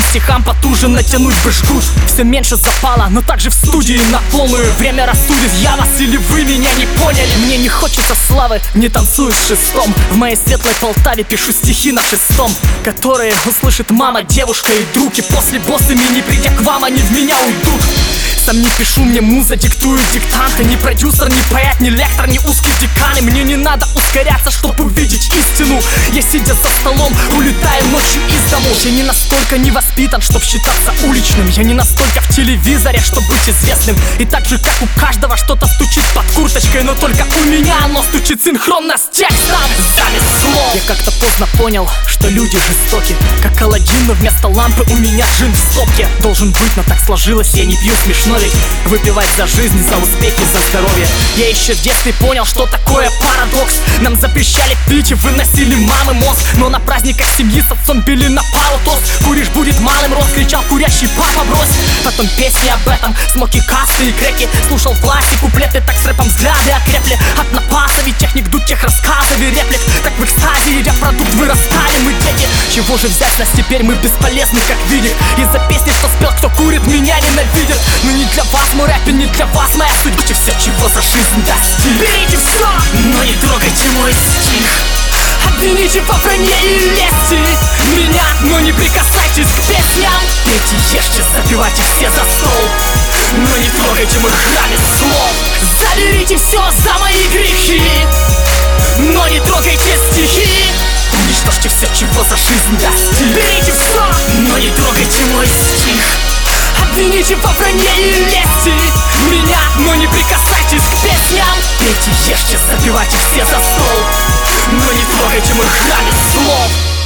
стихам потуже натянуть бы жгут. Все меньше запала, но также в студии на полную. Время рассудит, я вас или вы меня не поняли. Мне не хочется славы, не танцую с шестом. В моей светлой Полтаве пишу стихи на шестом, которые услышит мама, девушка и друг. И после боссами, не придя к вам, они в меня уйдут. Сам не пишу, мне муза диктует диктанты. Ни продюсер, ни поэт, ни лектор, ни узкий декан. И мне не надо ускоряться, чтобы увидеть истину. Я, сидя за столом, улетаю ночью из дому. Я не настолько не воспитан, чтоб считаться уличным. Я не настолько в телевизоре, чтоб быть известным. И так же, как у каждого, что-то стучит под курточкой, но только у меня оно стучит синхронно с текстом. Замес слов. Я как-то поздно понял, что люди жестоки, как Аладдин, но вместо лампы у меня джин в стопке. Должен быть, но так сложилось, я не пью, смешно ведь выпивать за жизнь, за успехи, за здоровье. Я еще в детстве понял, что такое парадокс. Нам запрещали пить и выносили мамы мозг, но на праздниках семьи с отцом били на пару тост. Куришь будет малым рост, кричал курящий папа брось. Потом песни об этом, смоки, касты и креки. Слушал в классе куплеты, так с рэпом взгляды окрепли. От напасов и техник, дуть тех рассказов и реплик. Так в экстазе, едя продукт, вырастали мы дети. Чего же взять нас теперь, мы бесполезны как видик. Из-за песни, что спел, кто курит, меня ненавидит. Но не для вас мой рэп и не для вас моя судьба. Берите все, чего за жизнь достиг. Берите все, но не трогайте мой стих. Обвините во вранье и лести меня, но не прикасайтесь к песням. Пейте, ешьте, забивайте все за стол, но не трогайте мой храмец слов. Заберите все за мои грехи, но не трогайте стихи. Уничтожьте все, чего за жизнь достиг. Берите все, но не трогайте мой стих. Обвините во вранье и лести меня, но не прикасайтесь к песням. Пейте, ешьте, забивайте все за стол, но не трогайте мой храмец слов.